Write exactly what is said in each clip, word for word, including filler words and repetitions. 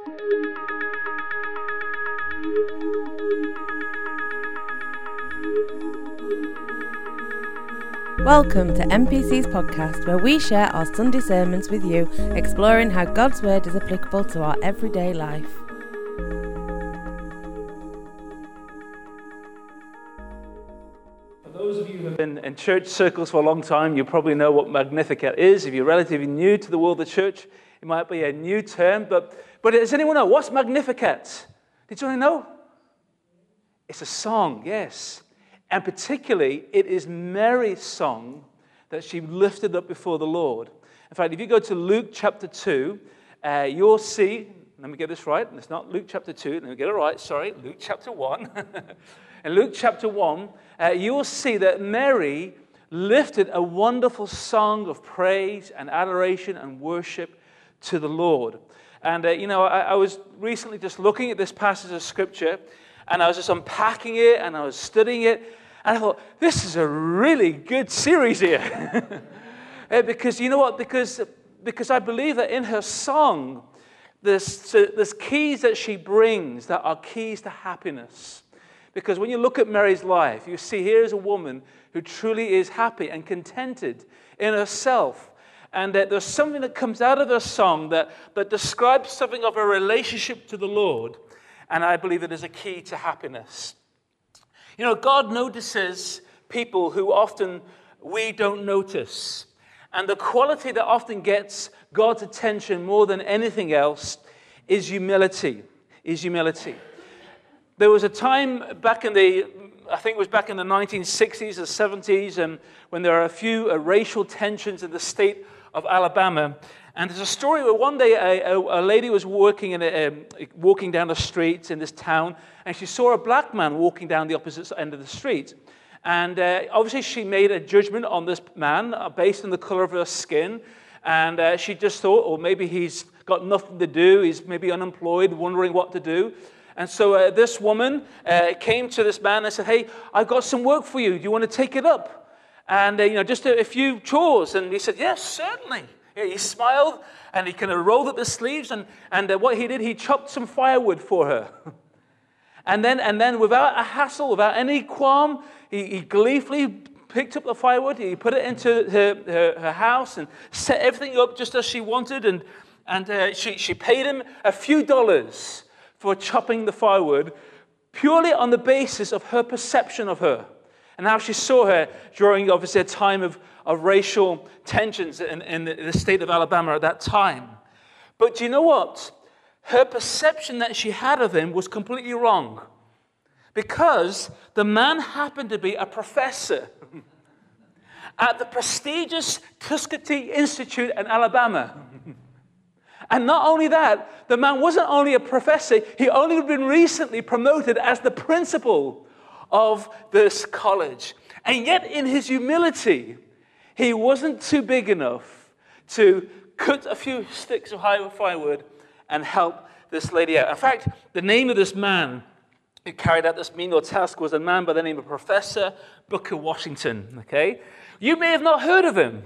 Welcome to M P C's podcast, where we share our Sunday sermons with you, exploring how God's Word is applicable to our everyday life. For those of you who have been in church circles for a long time, you probably know what Magnificat is. If you're relatively new to the world of church, it might be a new term, but, but does anyone know? What's Magnificat? Did anyone know? It's a song, yes. And particularly, it is Mary's song that she lifted up before the Lord. In fact, if you go to Luke chapter two, uh, you'll see, let me get this right, it's not Luke chapter two, let me get it right, sorry, Luke chapter one. In Luke chapter one, uh, you'll see that Mary lifted a wonderful song of praise and adoration and worship to the Lord. And, uh, you know, I, I was recently just looking at this passage of Scripture, and I was just unpacking it, and I was studying it, and I thought, this is a really good series here. because, you know what, because, because I believe that in her song, there's, there's keys that she brings that are keys to happiness. Because when you look at Mary's life, you see here is a woman who truly is happy and contented in herself. And that there's something that comes out of her song that, that describes something of her relationship to the Lord. And I believe it is a key to happiness. You know, God notices people who often we don't notice. And the quality that often gets God's attention more than anything else is humility. Is humility. There was a time back in the, I think it was back in the nineteen sixties or seventies, and when there were a few uh, racial tensions in the state of Alabama. And there's a story where one day a, a, a lady was walking, in a, um, walking down the streets in this town, and she saw a black man walking down the opposite end of the street. And uh, obviously she made a judgment on this man uh, based on the color of her skin. And uh, she just thought, oh, maybe he's got nothing to do. He's maybe unemployed, wondering what to do. And so uh, this woman uh, came to this man and said, hey, I've got some work for you. Do you want to take it up? And, uh, you know, just a, a few chores. And he said, yes, certainly. Yeah, he smiled, and he kind of rolled up his sleeves, and, and uh, what he did, he chopped some firewood for her. and then, and then without a hassle, without any qualm, he, he gleefully picked up the firewood, he put it into her, her, her house, and set everything up just as she wanted, and, and uh, she, she paid him a few dollars for chopping the firewood, purely on the basis of her perception of her, and how she saw her during, obviously, a time of of racial tensions in, in the state of Alabama at that time. But do you know what? Her perception that she had of him was completely wrong. Because the man happened to be a professor at the prestigious Tuskegee Institute in Alabama. And not only that, the man wasn't only a professor, he only been recently promoted as the principal of this college. And yet in his humility, he wasn't too big enough to cut a few sticks of firewood and help this lady out. In fact, the name of this man who carried out this menial task was a man by the name of Professor Booker Washington. Okay, you may have not heard of him,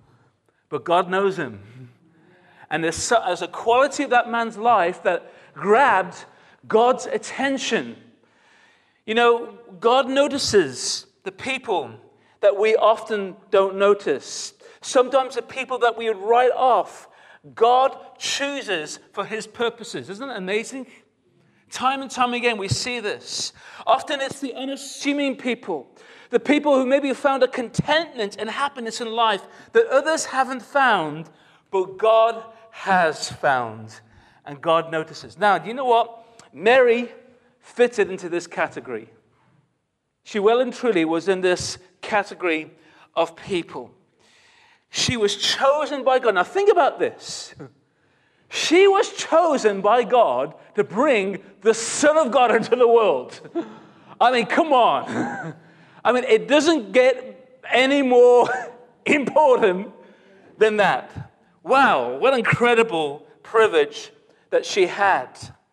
but God knows him. And there's, there's a quality of that man's life that grabbed God's attention. You know, God notices the people that we often don't notice. Sometimes the people that we would write off, God chooses for his purposes. Isn't it amazing? Time and time again, we see this. Often it's the unassuming people, the people who maybe have found a contentment and happiness in life that others haven't found, but God has found, and God notices. Now, do you know what? Mary fitted into this category. She well and truly was in this category of people. She was chosen by God. Now think about this. She was chosen by God to bring the Son of God into the world. I mean, come on. I mean, it doesn't get any more important than that. Wow, what incredible privilege that she had.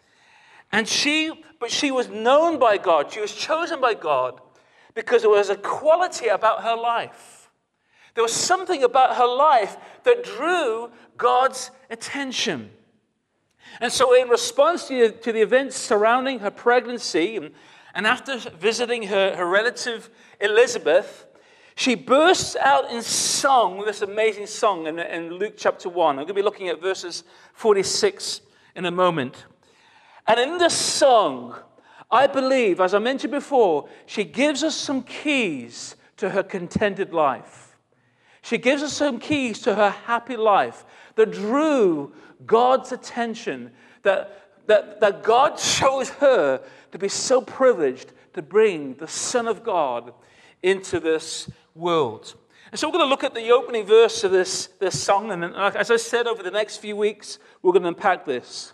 And she, but she was known by God. She was chosen by God because there was a quality about her life. There was something about her life that drew God's attention. And so in response to, to the events surrounding her pregnancy, and, and after visiting her, her relative Elizabeth, she bursts out in song, this amazing song in, in Luke chapter one. I'm going to be looking at verses forty-six in a moment. And in this song, I believe, as I mentioned before, she gives us some keys to her contented life. She gives us some keys to her happy life that drew God's attention, that, that, that God chose her to be so privileged to bring the Son of God into this world. And so we're going to look at the opening verse of this, this song, and as I said, over the next few weeks, we're going to unpack this.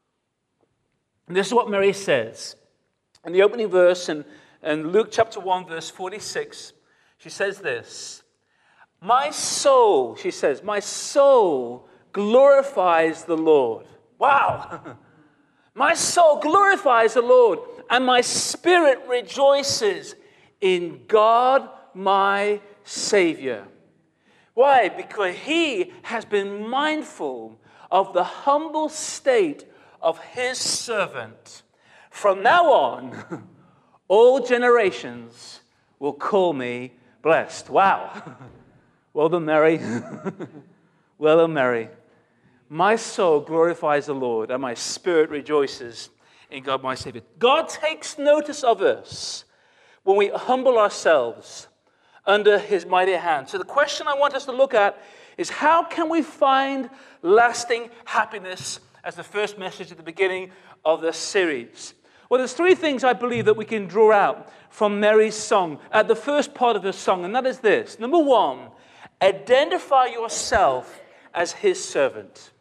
And this is what Mary says. In the opening verse, in, in Luke chapter one, verse forty-six, she says this, "My soul," she says, "my soul glorifies the Lord." Wow! "My soul glorifies the Lord, and my spirit rejoices in God my Savior." Why? Because he has been mindful of the humble state of his servant. From now on, all generations will call me blessed. Wow. Well done, Mary. Well done, Mary. "My soul glorifies the Lord, and my spirit rejoices in God my Savior." God takes notice of us when we humble ourselves under his mighty hand. So the question I want us to look at is, how can we find lasting happiness, as the first message at the beginning of this series? Well, there's three things I believe that we can draw out from Mary's song at the first part of her song, and that is this. Number one, identify yourself as his servant.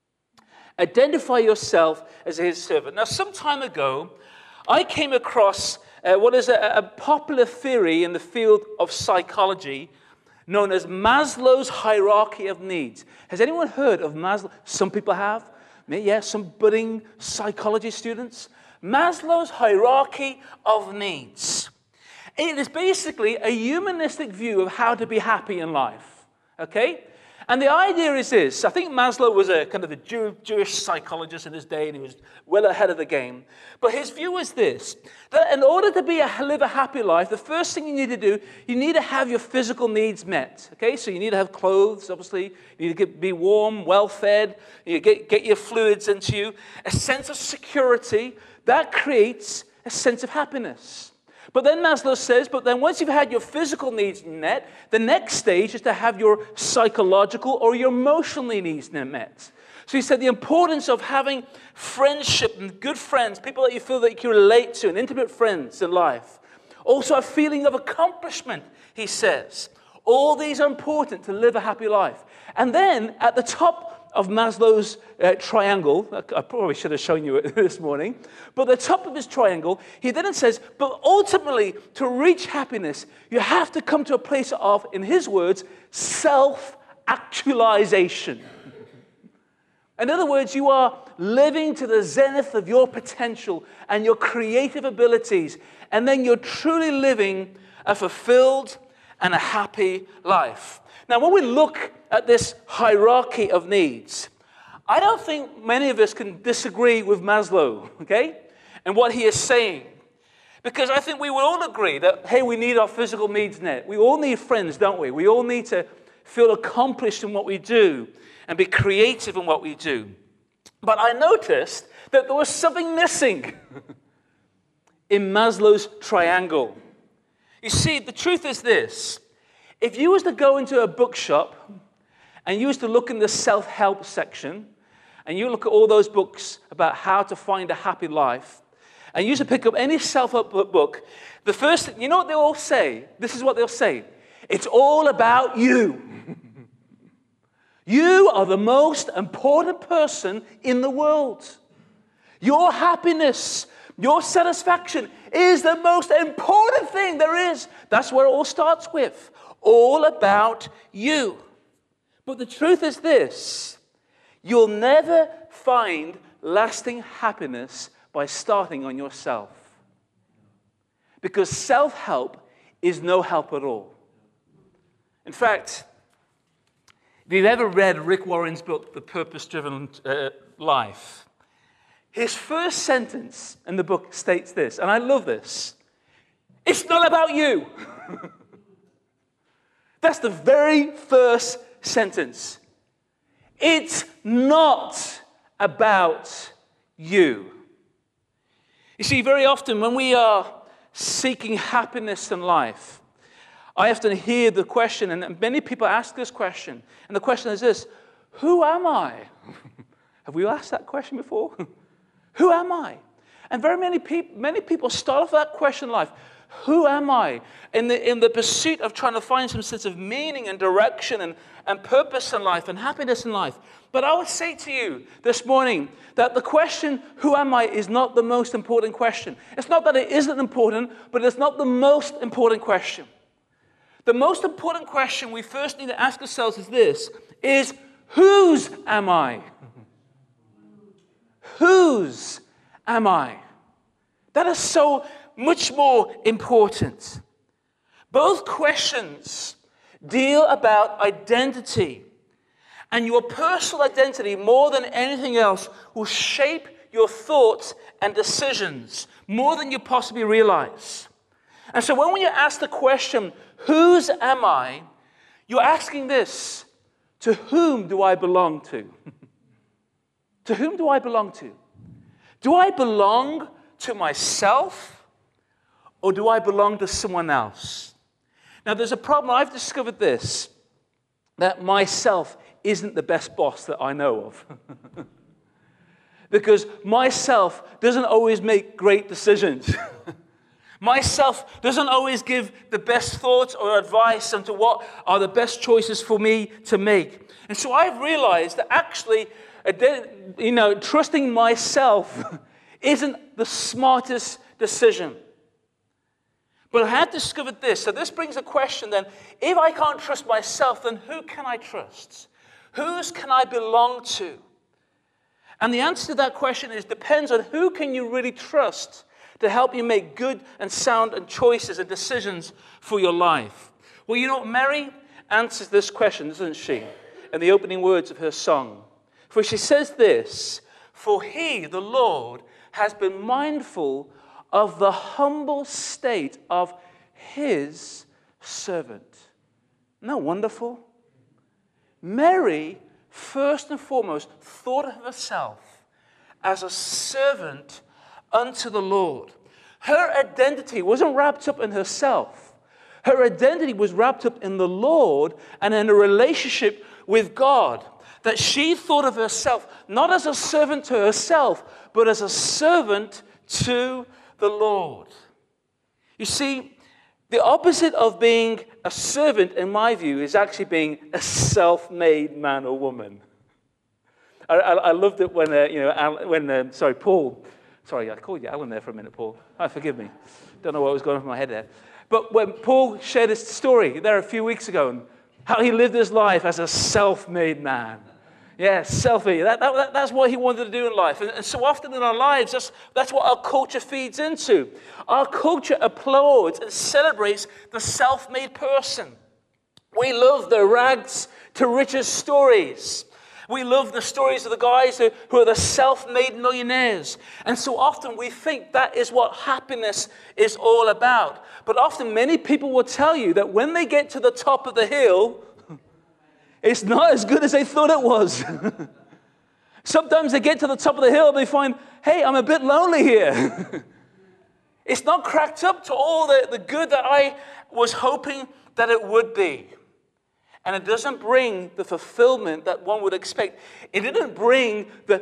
Identify yourself as his servant. Now, some time ago, I came across uh, what is a, a popular theory in the field of psychology known as Maslow's hierarchy of needs. Has anyone heard of Maslow? Some people have. Yes, yeah, some budding psychology students. Maslow's hierarchy of needs. It is basically a humanistic view of how to be happy in life. Okay? And the idea is this. I think Maslow was a kind of a Jew, Jewish psychologist in his day, and he was well ahead of the game. But his view is this, that in order to be a, live a happy life, the first thing you need to do, you need to have your physical needs met. Okay, so you need to have clothes, obviously. You need to get, be warm, well-fed. You get, get your fluids into you. A sense of security. That creates a sense of happiness. But then Maslow says, but then once you've had your physical needs met, the next stage is to have your psychological or your emotional needs met. So he said the importance of having friendship and good friends, people that you feel that you can relate to, and intimate friends in life. Also a feeling of accomplishment, he says. All these are important to live a happy life. And then at the top of Maslow's uh, triangle, I probably should have shown you it this morning, but the top of his triangle, he then says, but ultimately, to reach happiness, you have to come to a place of, in his words, self-actualization. In other words, you are living to the zenith of your potential and your creative abilities, and then you're truly living a fulfilled and a happy life. Now, when we look at this hierarchy of needs, I don't think many of us can disagree with Maslow, okay, and what he is saying. Because I think we will all agree that, hey, we need our physical needs met. We all need friends, don't we? We all need to feel accomplished in what we do and be creative in what we do. But I noticed that there was something missing in Maslow's triangle. You see, the truth is this. If you was to go into a bookshop and you was to look in the self-help section and you look at all those books about how to find a happy life, and you used to pick up any self-help book, the first thing, you know what they all say? This is what they'll say. It's all about you. You are the most important person in the world. Your happiness, your satisfaction is the most important thing there is. That's where it all starts with. All about you. But the truth is this. You'll never find lasting happiness by starting on yourself. Because self-help is no help at all. In fact, if you've ever read Rick Warren's book, The Purpose-Driven uh, Life, his first sentence in the book states this, and I love this. It's not about you. That's the very first sentence. It's not about you. You see, very often when we are seeking happiness in life, I often hear the question, and many people ask this question, and the question is this: who am I? Have we asked that question before? Who am I? And very many people, many people start off that question in life. Who am I? In the, in the pursuit of trying to find some sense of meaning and direction and, and purpose in life and happiness in life. But I would say to you this morning that the question, who am I, is not the most important question. It's not that it isn't important, but it's not the most important question. The most important question we first need to ask ourselves is this, is whose am I? Whose am I? That is so much more important. Both questions deal about identity. And your personal identity, more than anything else, will shape your thoughts and decisions more than you possibly realize. And so when you ask the question, whose am I? You're asking this: to whom do I belong to? To whom do I belong to? Do I belong to myself, or do I belong to someone else? Now, there's a problem. I've discovered this, that myself isn't the best boss that I know of. Because myself doesn't always make great decisions. Myself doesn't always give the best thoughts or advice into what are the best choices for me to make. And so I've realized that actually, you know, trusting myself isn't the smartest decision. But I had discovered this. So this brings a question then. If I can't trust myself, then who can I trust? Whose can I belong to? And the answer to that question is depends on who can you really trust to help you make good and sound and choices and decisions for your life. Well, you know, Mary answers this question, doesn't she? In the opening words of her song. For she says this: for he, the Lord, has been mindful of the humble state of his servant. Isn't that wonderful? Mary, first and foremost, thought of herself as a servant unto the Lord. Her identity wasn't wrapped up in herself. Her identity was wrapped up in the Lord and in a relationship with God. That she thought of herself not as a servant to herself, but as a servant to the Lord. You see, the opposite of being a servant, in my view, is actually being a self-made man or woman. I, I, I loved it when, uh, you know, Al, when uh, sorry, Paul, sorry, I called you Alan there for a minute, Paul. Oh, forgive me. Don't know what was going on in my head there. But when Paul shared his story there a few weeks ago, and how he lived his life as a self-made man. Yeah, selfie. That, that, that's what he wanted to do in life. And, and so often in our lives, that's, that's what our culture feeds into. Our culture applauds and celebrates the self-made person. We love the rags to riches stories. We love the stories of the guys who, who are the self-made millionaires. And so often we think that is what happiness is all about. But often many people will tell you that when they get to the top of the hill, it's not as good as they thought it was. Sometimes they get to the top of the hill and they find, hey, I'm a bit lonely here. It's not cracked up to all the, the good that I was hoping that it would be. And it doesn't bring the fulfillment that one would expect. It didn't bring the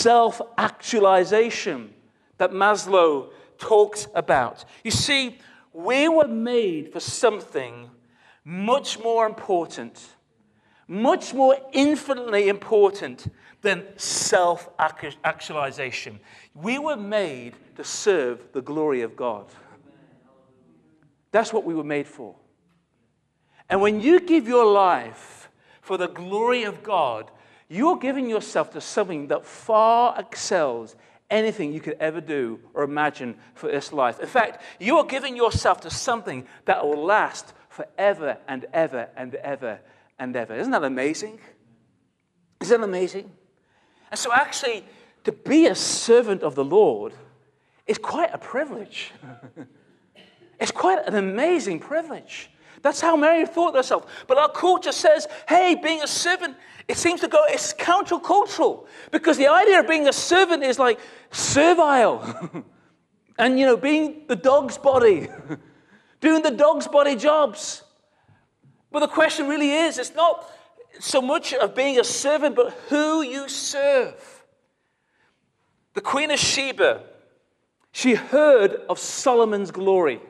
self-actualization that Maslow talks about. You see, we were made for something much more important, much more infinitely important than self-actualization. We were made to serve the glory of God. That's what we were made for. And when you give your life for the glory of God, you're giving yourself to something that far excels anything you could ever do or imagine for this life. In fact, you're giving yourself to something that will last forever and ever and ever and ever. Isn't that amazing? Isn't that amazing? And so actually, to be a servant of the Lord is quite a privilege. It's quite an amazing privilege. That's how Mary thought herself. But our culture says, hey, being a servant, it seems to go, it's countercultural. Because the idea of being a servant is like servile. And, you know, being the dog's body. Doing the dog's body jobs. But the question really is, it's not so much of being a servant, but who you serve. The Queen of Sheba, she heard of Solomon's glory.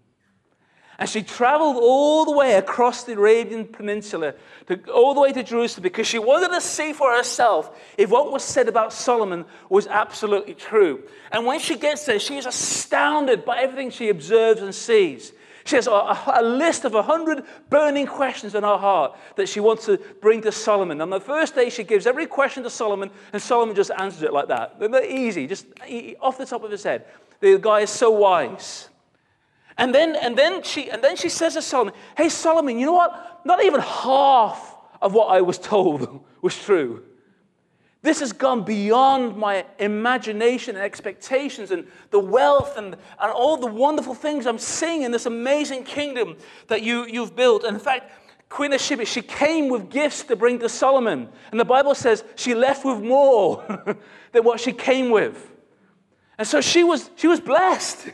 And she traveled all the way across the Arabian Peninsula, to, all the way to Jerusalem, because she wanted to see for herself if what was said about Solomon was absolutely true. And when she gets there, she is astounded by everything she observes and sees. She has a, a, a list of a hundred burning questions in her heart that she wants to bring to Solomon. On the first day, she gives every question to Solomon, and Solomon just answers it like that. They're easy, just off the top of his head. The guy is so wise. And then, and then she, and then she says to Solomon, "Hey, Solomon, you know what? Not even half of what I was told was true. This has gone beyond my imagination and expectations, and the wealth and, and all the wonderful things I'm seeing in this amazing kingdom that you, you've built." And in fact, Queen of Sheba, she came with gifts to bring to Solomon. And the Bible says she left with more than what she came with. And so she was, she was blessed.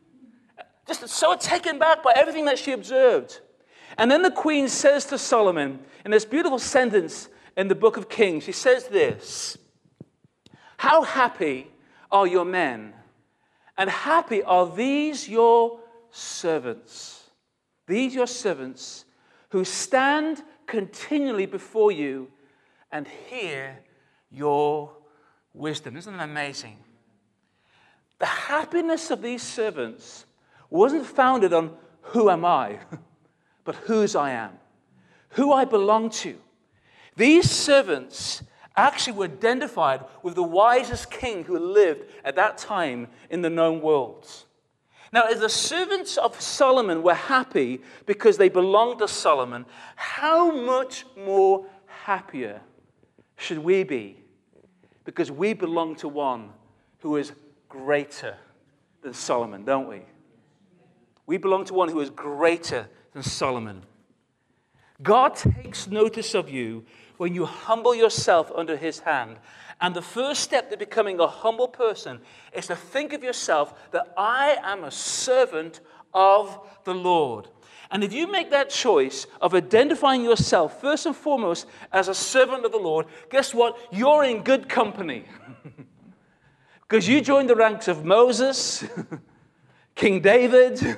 Just so taken back by everything that she observed. And then the queen says to Solomon, in this beautiful sentence in the book of Kings, she says this: "How happy are your men, and happy are these your servants, these your servants who stand continually before you and hear your wisdom." Isn't that amazing? The happiness of these servants wasn't founded on who am I, but whose I am, who I belong to. These servants actually were identified with the wisest king who lived at that time in the known world. Now, if the servants of Solomon were happy because they belonged to Solomon, how much more happier should we be because we belong to one who is greater than Solomon, don't we? We belong to one who is greater than Solomon. God takes notice of you when you humble yourself under his hand. And the first step to becoming a humble person is to think of yourself that I am a servant of the Lord. And if you make that choice of identifying yourself first and foremost as a servant of the Lord, guess what? You're in good company. Because you joined the ranks of Moses, King David,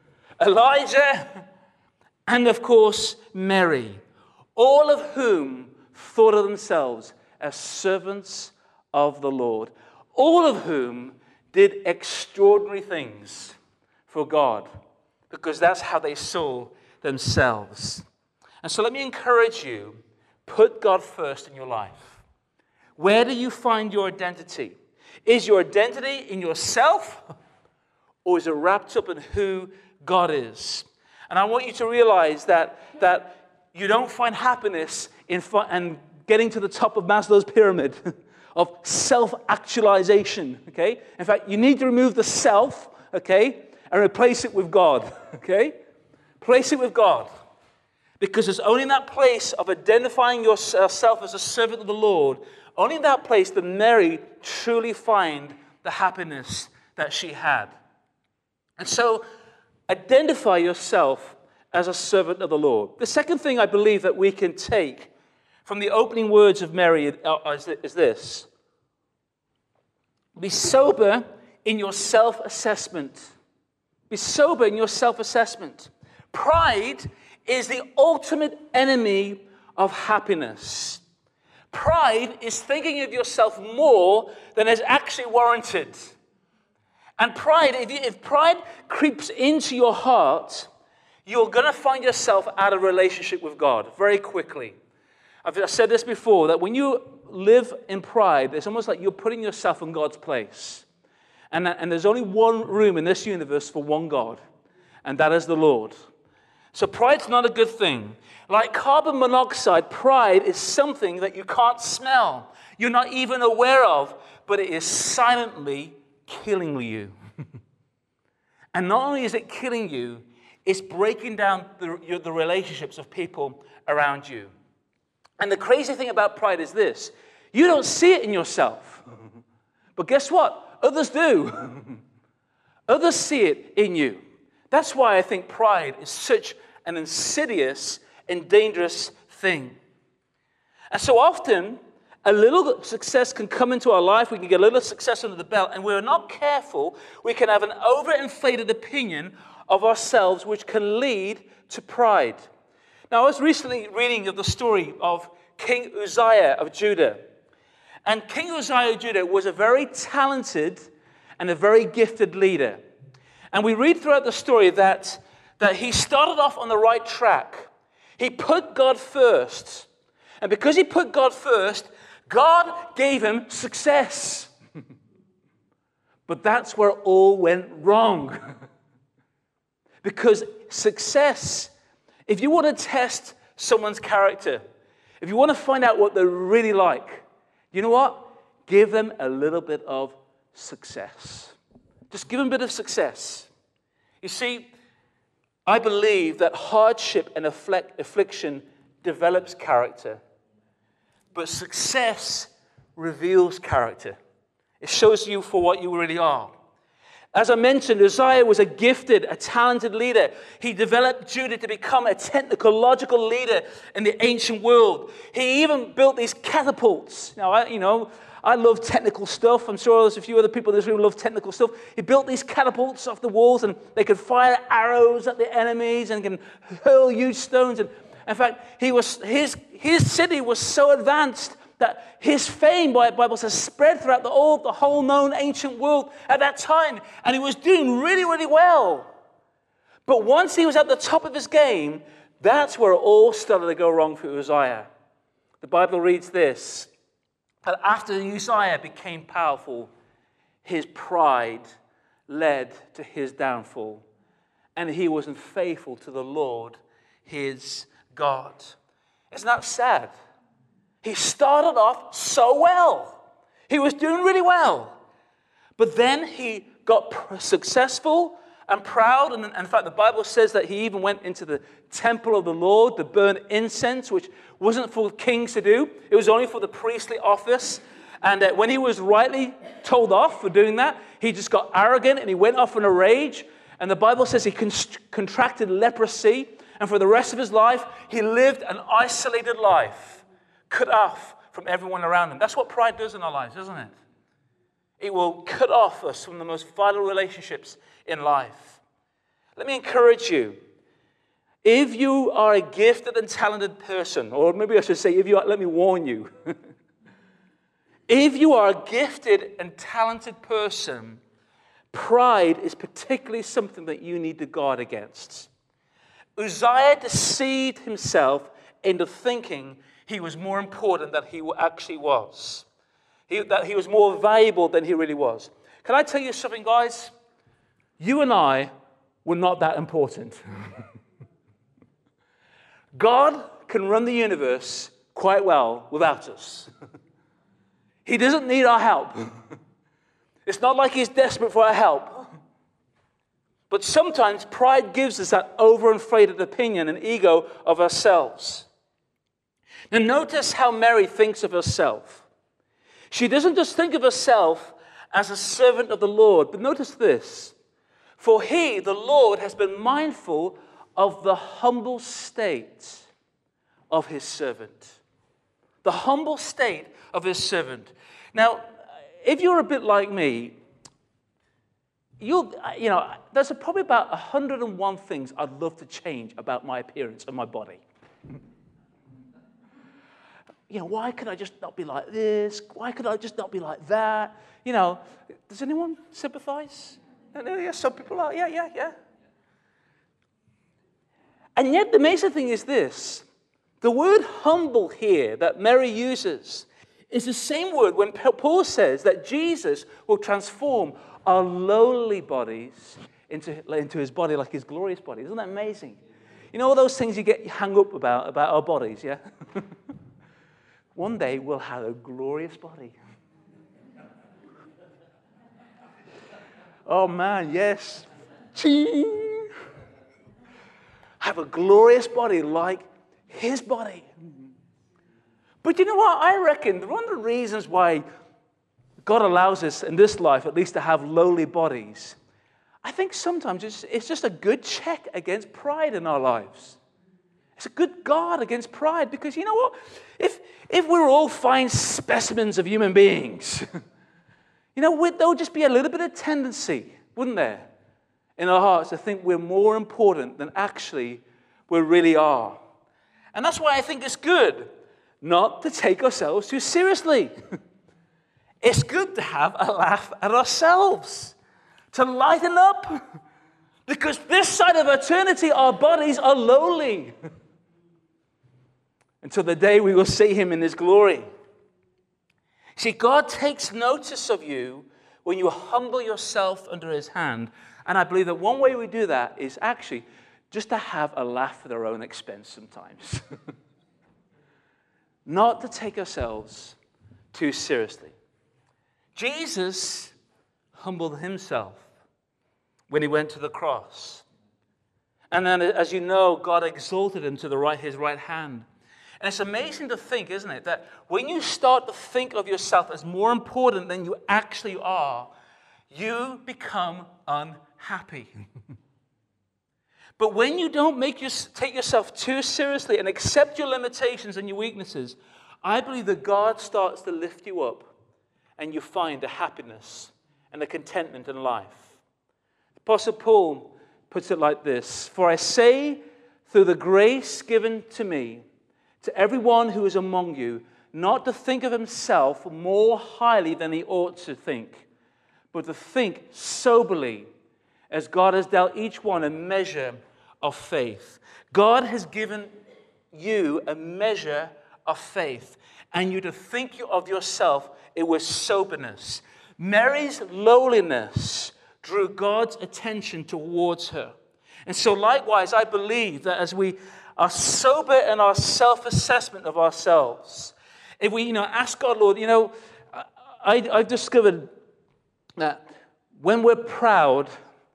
Elijah, and of course, Mary, all of whom thought of themselves as servants of the Lord, all of whom did extraordinary things for God, because that's how they saw themselves. And so let me encourage you, put God first in your life. Where do you find your identity? Is your identity in yourself, or is it wrapped up in who God is? And I want you to realize that, that you don't find happiness in fi- and getting to the top of Maslow's pyramid of self-actualization, okay? In fact, you need to remove the self, okay, and replace it with God, okay? Place it with God. Because it's only in that place of identifying yourself as a servant of the Lord, only in that place did Mary truly find the happiness that she had. And so, identify yourself as a servant of the Lord. The second thing I believe that we can take from the opening words of Mary is this: be sober in your self-assessment. Be sober in your self-assessment. Pride is the ultimate enemy of happiness. Pride is thinking of yourself more than is actually warranted. And pride, if, you, if pride creeps into your heart, you're going to find yourself out of relationship with God very quickly. I've said this before, that when you live in pride, it's almost like you're putting yourself in God's place. And, and there's only one room in this universe for one God, and that is the Lord. So pride's not a good thing. Like carbon monoxide, pride is something that you can't smell. You're not even aware of, but it is silently killing you. And not only is it killing you, it's breaking down the, your, the relationships of people around you. And the crazy thing about pride is this. You don't see it in yourself. But guess what? Others do. Others see it in you. That's why I think pride is such an insidious and dangerous thing. And so often, a little success can come into our life. We can get a little success under the belt, and we're not careful. We can have an overinflated opinion of ourselves, which can lead to pride. Now, I was recently reading of the story of King Uzziah of Judah. And King Uzziah of Judah was a very talented and a very gifted leader. And we read throughout the story that, that he started off on the right track. He put God first. And because he put God first, God gave him success. But that's where it all went wrong. Because success, if you want to test someone's character, if you want to find out what they're really like, you know what? Give them a little bit of success. Just give them a bit of success. You see, I believe that hardship and affliction develops character. But success reveals character. It shows you for what you really are. As I mentioned, Uzziah was a gifted, a talented leader. He developed Judah to become a technological leader in the ancient world. He even built these catapults. Now, I, you know, I love technical stuff. I'm sure there's a few other people in this room who love technical stuff. He built these catapults off the walls, and they could fire arrows at the enemies and can hurl huge stones. And in fact, he was his his city was so advanced that his fame, by the Bible says, spread throughout the whole, the whole known ancient world at that time. And he was doing really, really well. But once he was at the top of his game, that's where it all started to go wrong for Uzziah. The Bible reads this, that after Uzziah became powerful, his pride led to his downfall. And he wasn't faithful to the Lord, his God. Isn't that sad? He started off so well. He was doing really well. But then he got successful and proud. And in fact, the Bible says that he even went into the temple of the Lord to burn incense, which wasn't for kings to do. It was only for the priestly office. And uh, when he was rightly told off for doing that, he just got arrogant and he went off in a rage. And the Bible says he const- contracted leprosy. And for the rest of his life, he lived an isolated life, cut off from everyone around him. That's what pride does in our lives, isn't it? It will cut off us from the most vital relationships in life. Let me encourage you. If you are a gifted and talented person, or maybe I should say, if you are, let me warn you. If you are a gifted and talented person, pride is particularly something that you need to guard against. Uzziah deceived himself into thinking he was more important than he actually was. He, that he was more valuable than he really was. Can I tell you something, guys? You and I were not that important. God can run the universe quite well without us. He doesn't need our help. It's not like he's desperate for our help. But sometimes pride gives us that overinflated opinion and ego of ourselves. Now notice how Mary thinks of herself. She doesn't just think of herself as a servant of the Lord, but notice this. For he, the Lord, has been mindful of the humble state of his servant. The humble state of his servant. Now, if you're a bit like me, You'll, you know, there's probably about one hundred and one things I'd love to change about my appearance and my body. You know, why could I just not be like this? Why could I just not be like that? You know, does anyone sympathize? Yeah, some people are. Yeah, yeah, yeah. And yet the amazing thing is this. The word humble here that Mary uses is the same word when Paul says that Jesus will transform our lowly bodies into, into his body like his glorious body. Isn't that amazing? You know all those things you get hung up about, about our bodies, yeah? One day we'll have a glorious body. Oh man, yes. Ching. Have a glorious body like his body. But you know what? I reckon one of the reasons why God allows us in this life at least to have lowly bodies, I think sometimes it's, it's just a good check against pride in our lives. It's a good guard against pride, because you know what? If if we were all fine specimens of human beings, you know, there would just be a little bit of tendency, wouldn't there, in our hearts to think we're more important than actually we really are. And that's why I think it's good not to take ourselves too seriously. It's good to have a laugh at ourselves, to lighten up, because this side of eternity, our bodies are lowly until the day we will see him in his glory. See, God takes notice of you when you humble yourself under his hand. And I believe that one way we do that is actually just to have a laugh at our own expense sometimes. Not to take ourselves too seriously. Jesus humbled himself when he went to the cross. And then, as you know, God exalted him to the right, his right hand. And it's amazing to think, isn't it, that when you start to think of yourself as more important than you actually are, you become unhappy. But when you don't make your, take yourself too seriously and accept your limitations and your weaknesses, I believe that God starts to lift you up and you find a happiness and a contentment in life. Apostle Paul puts it like this: "For I say, through the grace given to me, to everyone who is among you, not to think of himself more highly than he ought to think, but to think soberly, as God has dealt each one a measure of faith." God has given you a measure of faith, and you to think of yourself it was soberness. Mary's lowliness drew God's attention towards her. And so likewise, I believe that as we are sober in our self-assessment of ourselves, if we, you know, ask God, Lord, you know, I, I've discovered that when we're proud,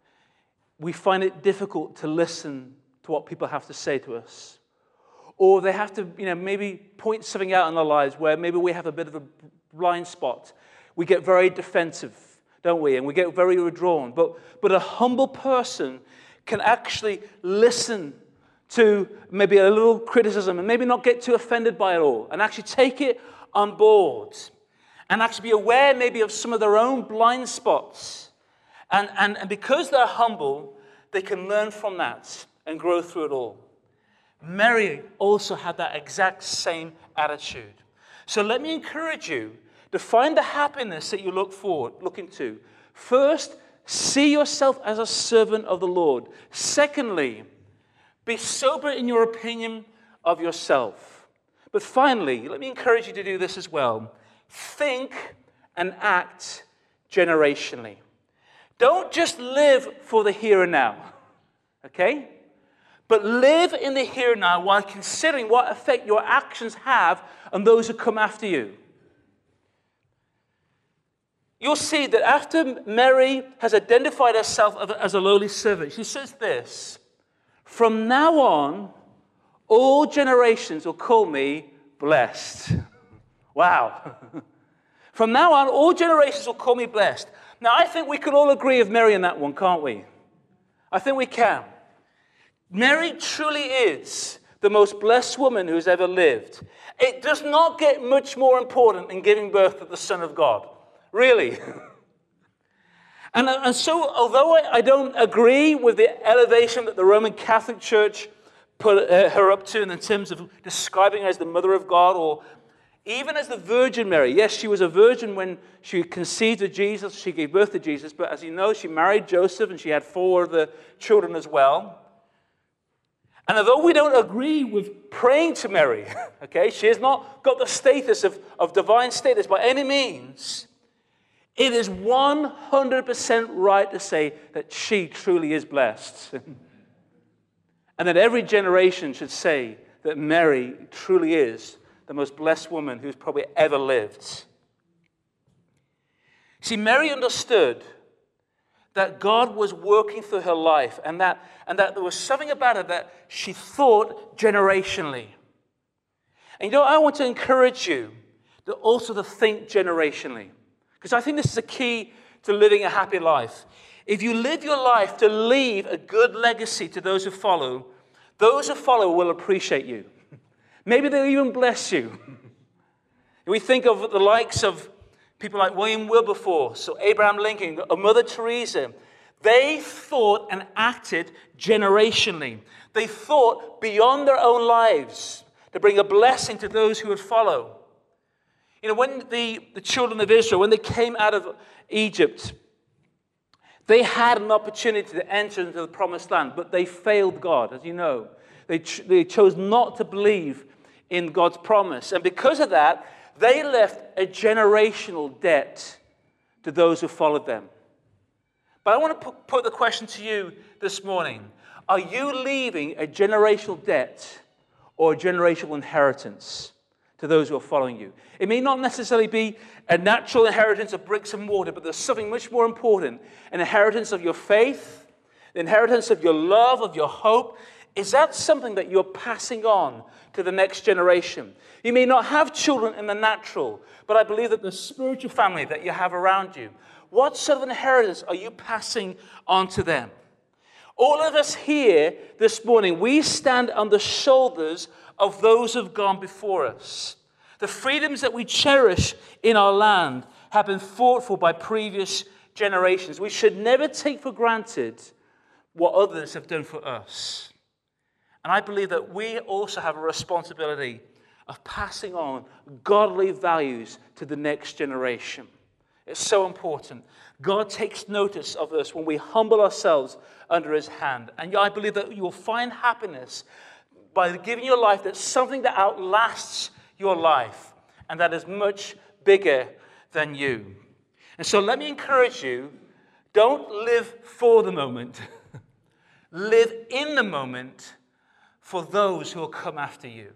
we find it difficult to listen to what people have to say to us. Or they have to, you know, maybe point something out in our lives where maybe we have a bit of a blind spot. We get very defensive, don't we? And we get very withdrawn. But, but a humble person can actually listen to maybe a little criticism and maybe not get too offended by it all, and actually take it on board and actually be aware maybe of some of their own blind spots. And, and, and because they're humble, they can learn from that and grow through it all. Mary also had that exact same attitude. So let me encourage you to find the happiness that you look forward, looking to. First, see yourself as a servant of the Lord. Secondly, be sober in your opinion of yourself. But finally, let me encourage you to do this as well. Think and act generationally. Don't just live for the here and now, okay? But live in the here and now while considering what effect your actions have on those who come after you. You'll see that after Mary has identified herself as a lowly servant, she says this: "From now on, all generations will call me blessed." Wow. From now on, all generations will call me blessed. Now, I think we can all agree with Mary in that one, can't we? I think we can. Mary truly is the most blessed woman who's ever lived. It does not get much more important than giving birth to the Son of God. Really. And, and so, although I, I don't agree with the elevation that the Roman Catholic Church put uh, her up to in terms of describing her as the Mother of God, or even as the Virgin Mary. Yes, she was a virgin when she conceived of Jesus, she gave birth to Jesus, but as you know, she married Joseph and she had four of the children as well. And although we don't agree with praying to Mary, okay, she has not got the status of, of divine status by any means, it is one hundred percent right to say that she truly is blessed. And that every generation should say that Mary truly is the most blessed woman who's probably ever lived. See, Mary understood that God was working through her life, and that, and that there was something about her that she thought generationally. And you know, I want to encourage you to also to think generationally, because I think this is a key to living a happy life. If you live your life to leave a good legacy to those who follow, those who follow will appreciate you. Maybe they'll even bless you. We think of the likes of people like William Wilberforce or Abraham Lincoln or Mother Teresa. They thought and acted generationally. They thought beyond their own lives to bring a blessing to those who would follow. You know, when the, the children of Israel, when they came out of Egypt, they had an opportunity to enter into the promised land, but they failed God, as you know. They, ch- they chose not to believe in God's promise. And because of that, they left a generational debt to those who followed them. But I want to put, put the question to you this morning. Are you leaving a generational debt or a generational inheritance to those who are following you? It may not necessarily be a natural inheritance of bricks and mortar, but there's something much more important. An inheritance of your faith, the inheritance of your love, of your hope. Is that something that you're passing on to the next generation? You may not have children in the natural, but I believe that the spiritual family that you have around you, what sort of inheritance are you passing on to them? All of us here this morning, we stand on the shoulders of those who have gone before us. The freedoms that we cherish in our land have been fought for by previous generations. We should never take for granted what others have done for us. And I believe that we also have a responsibility of passing on godly values to the next generation. It's so important. God takes notice of us when we humble ourselves under his hand. And I believe that you will find happiness by giving your life that's something that outlasts your life and that is much bigger than you. And so let me encourage you, don't live for the moment. Live in the moment for those who will come after you.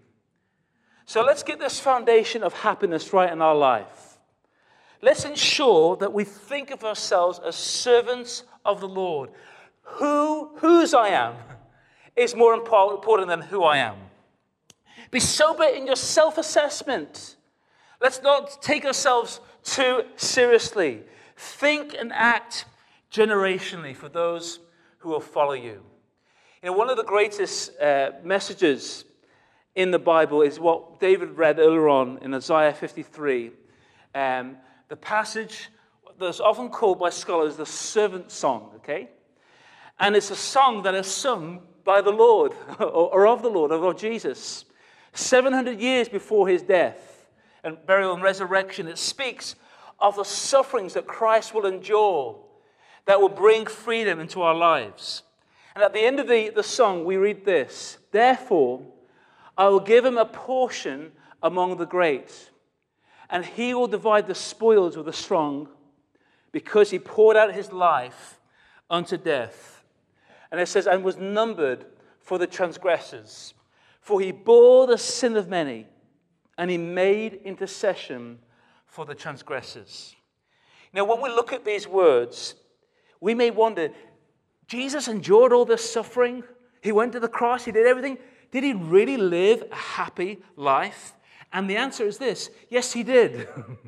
So let's get this foundation of happiness right in our life. Let's ensure that we think of ourselves as servants of the Lord. Who, whose I am is more important than who I am. Be sober in your self-assessment. Let's not take ourselves too seriously. Think and act generationally for those who will follow you. You know, one of the greatest uh, messages in the Bible is what David read earlier on in Isaiah fifty-three. Um, the passage that's often called by scholars the servant song, okay? And it's a song that is sung by the Lord, or, or of the Lord, or of Jesus, seven hundred years before his death and burial and resurrection. It speaks of the sufferings that Christ will endure that will bring freedom into our lives. And at the end of the, the song, we read this: "Therefore, I will give him a portion among the great, and he will divide the spoils with the strong, because he poured out his life unto death." And it says, "and was numbered for the transgressors. For he bore the sin of many, and he made intercession for the transgressors." Now, when we look at these words, we may wonder, Jesus endured all this suffering. He went to the cross. He did everything. Did he really live a happy life? And the answer is this: yes, he did.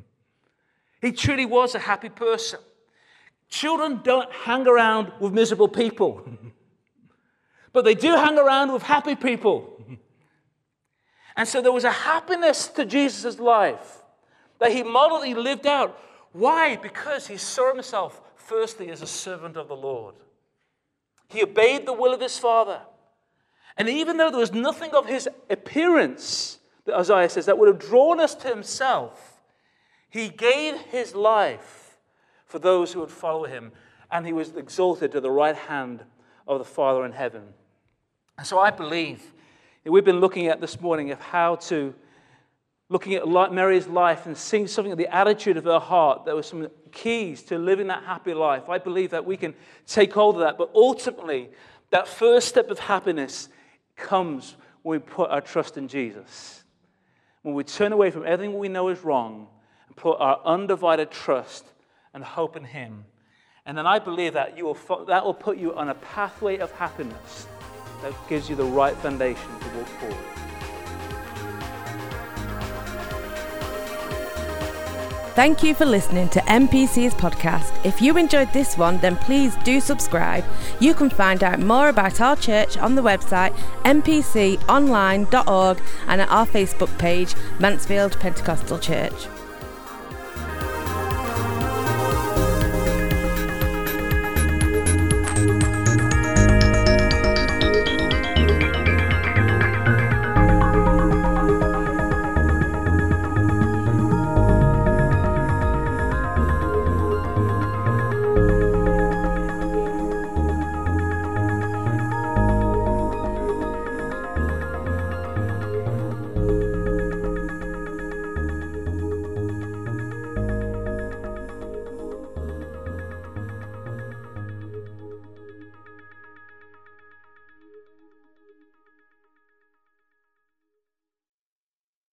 He truly was a happy person. Children don't hang around with miserable people, but they do hang around with happy people. And so there was a happiness to Jesus' life that he modeled, he lived out. Why? Because he saw himself firstly as a servant of the Lord. He obeyed the will of his Father. And even though there was nothing of his appearance, that Isaiah says, that would have drawn us to himself, he gave his life for those who would follow him. And he was exalted to the right hand of the Father in heaven. And so I believe that we've been looking at this morning of how to, looking at Mary's life and seeing something of the attitude of her heart. There were some keys to living that happy life. I believe that we can take hold of that. But ultimately, that first step of happiness comes when we put our trust in Jesus. When we turn away from everything we know is wrong and put our undivided trust and hope in him. And then I believe that you will, that will put you on a pathway of happiness that gives you the right foundation to walk forward. Thank you for listening to M P C's podcast. If you enjoyed this one, then please do subscribe. You can find out more about our church on the website m p c online dot org and at our Facebook page, Mansfield Pentecostal Church.